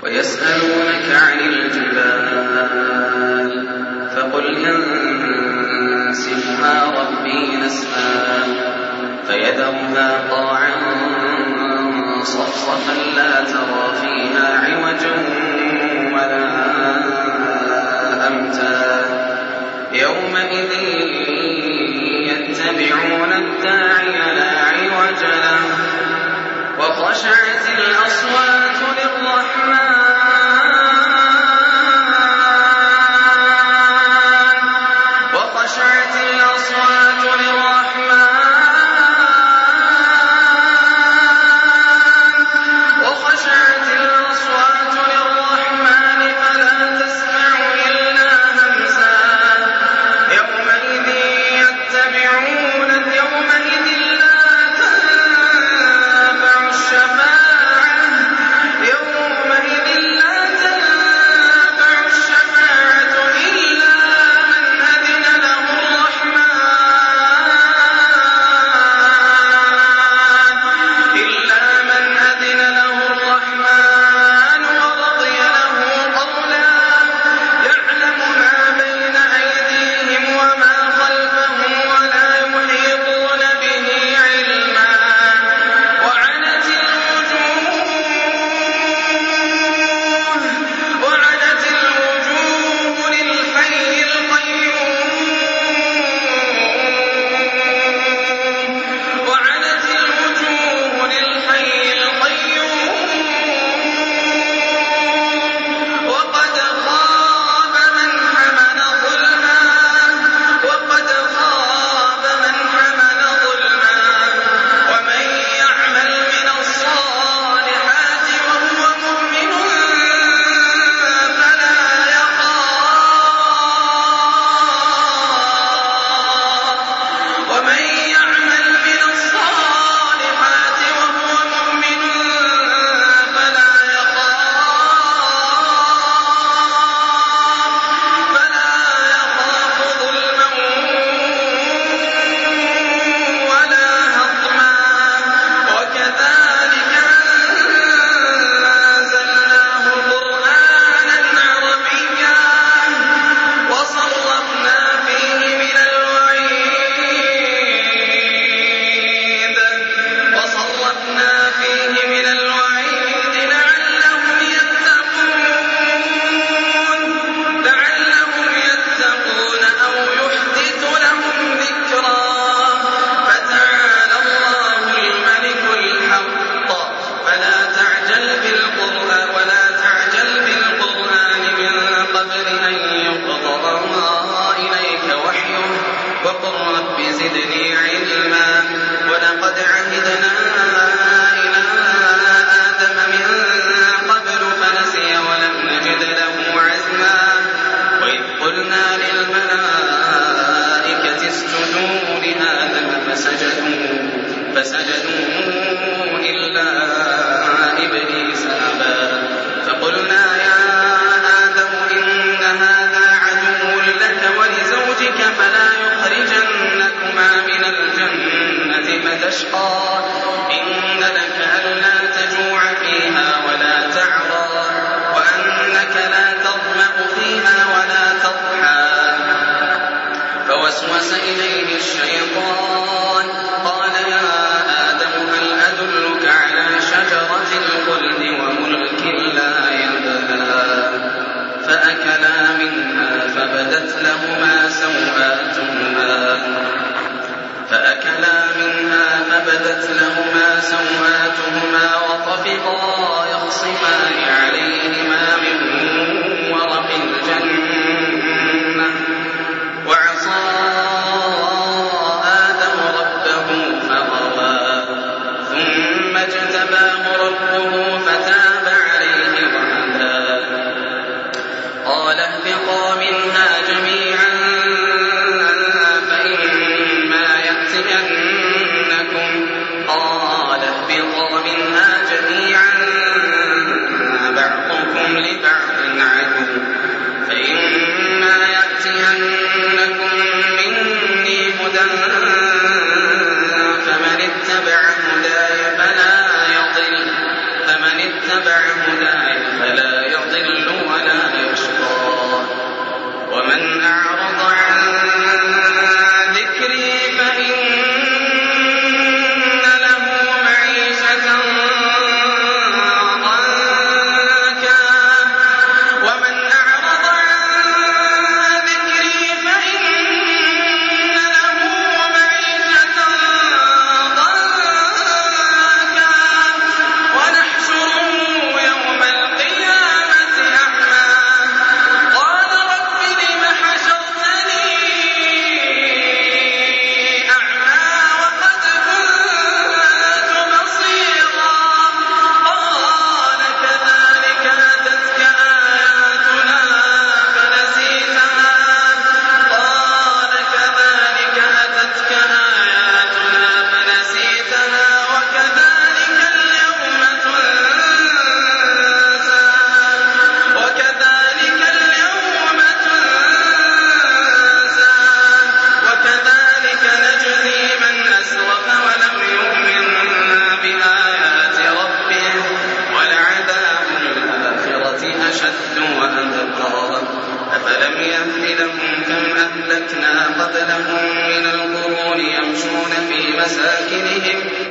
ويسألونك عن الجبال فقل ينسفها ربي نسفا فيذرها قاعا صفصفا لا ترى فيها عوجا ولا أمتا يومئذ يتبعون الداعي لا عوج له وخشعت الأصوات للرحمن فسجدوا إلا إبليس أبى فقلنا يا آدم إن هذا عدو لك ولزوجك فلا يخرجنكما من الجنة فتشقى إن لك ألا تجوع فيها ولا تعرى وأنك لا تظمأ فيها ولا تضحى فوسوس إليه الشيطان قال يا آدم هل أدلك على شجرة الخلد وملك لا يبلى فأكلا منها فبدت لهما سوآتهما وطفقا يخصفان عليهما من ورق الجنة وعصى آدم ربه فغوى ثم اجتباه ربه فتاب عليه وهدى قال اهبطا منها جميعا فإما يأتينكم أهلكنا قبلهم من القرون يمشون في مساكنهم